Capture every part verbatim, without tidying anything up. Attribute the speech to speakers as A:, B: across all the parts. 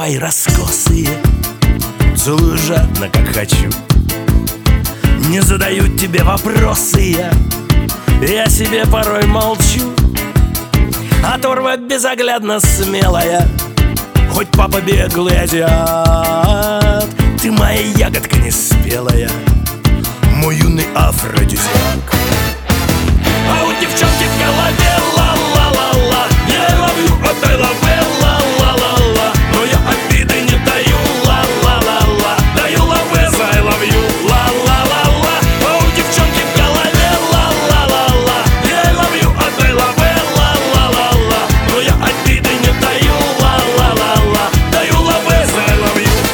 A: твои раскосые, целую жадно, как хочу. Не задают тебе вопросы я, я себе порой молчу. Оторва безоглядно смелая, хоть папа беглый азиат, ты моя ягодка неспелая, мой юный афродизиак. А у девчонки в голове ла-ла-ла-ла, я ловлю, отдай лаве, ла-ла-ла-ла, но я обиды не даю, ла-ла-ла-ла, даю лаве за I love you, ла-ла-ла-ла. А у девчонки в голове ла-ла-ла-ла, я ловлю, отдай лаве, ла-ла-ла-ла, но я обиды не даю, ла-ла-ла-ла, даю лаве за I love you.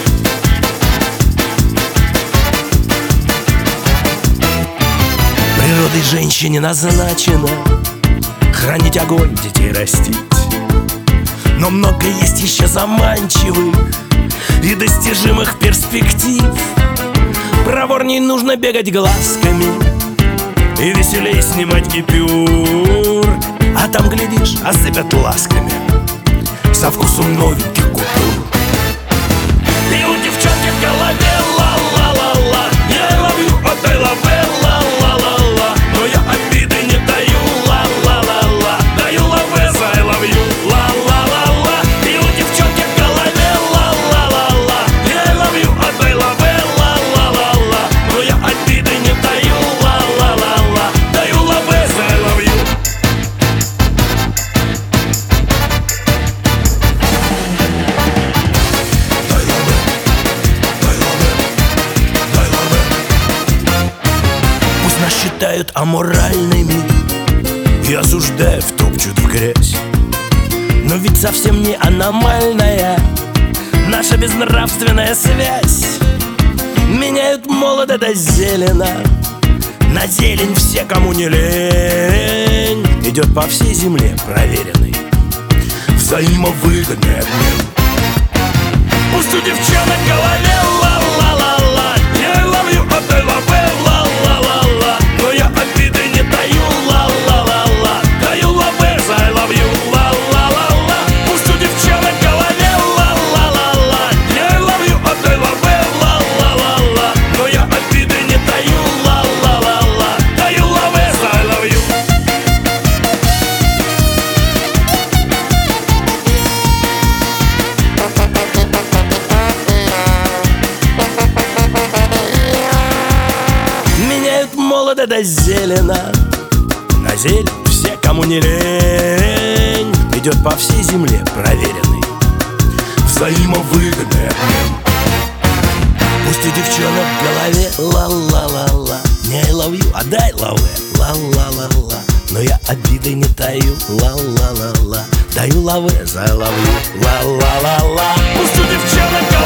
A: Природой женщине назначено хранить огонь, детей растить, но много есть еще заманчивых и достижимых перспектив. Проворней нужно бегать глазками и веселей снимать гипюр, а там, глядишь, осыпят ласками со вкусом новеньких купюр. И у девчонки в голове ла-ла-ла-ла, я ловлю, отдай лаве, ла-ла-ла-ла, но я обиды не даю, ла-ла-ла-ла, даю лаве за I love you, ла-ла-ла-ла. И у девчонки в голове ла-ла-ла-ла, я ловлю, отдай лаве, ла-ла-ла-ла, но я обиды не даю, ла-ла-ла-ла, даю лаве за I love you. Дай лаве, дай лаве, дай лаве. Пусть нас считают аморальными и осуждая втопчут в грязь, но ведь совсем не аномальная наша безнравственная связь. Меняют молодо до зелена на зелень все, кому не лень. Идет по всей земле проверенный взаимовыгодный обмен. Пусть у девчонок в голове ла-ла-ла-ла, я ловлю, отдай лаве, ла-ла-ла-ла, но я обиды не даю, ла-ла-ла-ла, даю лаве за I love you, ла-ла-ла-ла. Пусть у девчонок в голове ла-ла-ла-ла, я ловлю, отдай лаве, ла-ла-ла-ла, но я обиды не даю, ла-ла-ла-ла, даю лаве за I love you. Меняют молодо до зелена на зелень все, кому не лень. Идет по всей земле проверенный взаимовыгодный обмен. Пусть у девчонок в голове ла-ла-ла-ла, не I love you, а дай лаве, ла-ла-ла-ла, но я обиды не таю, ла-ла-ла-ла, даю лаве за I love you, ла-ла-ла-ла. Пусть у девчонок в